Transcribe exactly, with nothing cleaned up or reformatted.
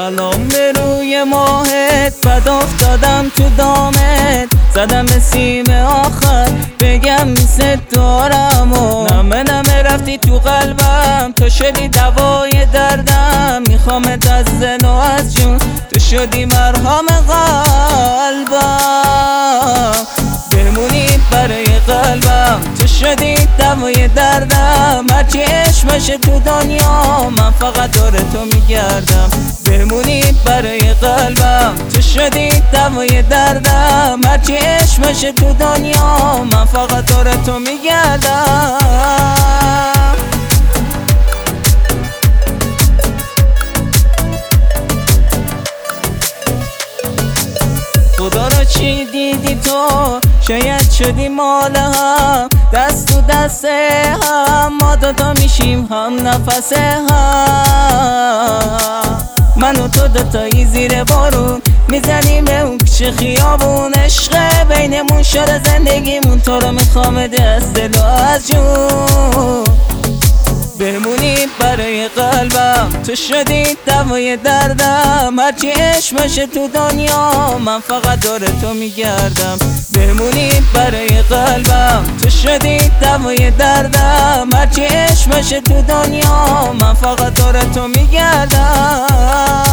سلام به روی ماهت، بد افتادم تو دامت، زدم به سیم آخر بگم مثل دارم و نمه نمه رفتی تو قلبم، تو شدی دوای دردم، میخوامت از دل و از جون، تو شدی مرهم قلبم، بمونی برای قلبم، تو شدی دوای دردم، هرچی عشق باشه تو دنیا من فقط دور تو میگردم، بمونی برای قلبم، تو شدی دوای دردم، هرچی عشق باشه تو دنیا من فقط دور تو میگردم. خدا رو چی دیدی تو، شاید شدی مال هم، دست تو دست هم، ما دوتا میشیم هم نفس هم، من و تو دوتایی زیر بارون میزنیم به اون کوچه خیابون، عشق بینمون شده زندگیمون، تو رو میخوام دست دل و از جون، بمونی برای قلبم، تو شدی دوای دردم، هرچی عشق باشه تو دنیا من فقط دور تو میگردم، بمونی برای قلبم، تو شدی دوای دردم، هرچی عشق باشه تو دنیا من فقط دور تو میگردم.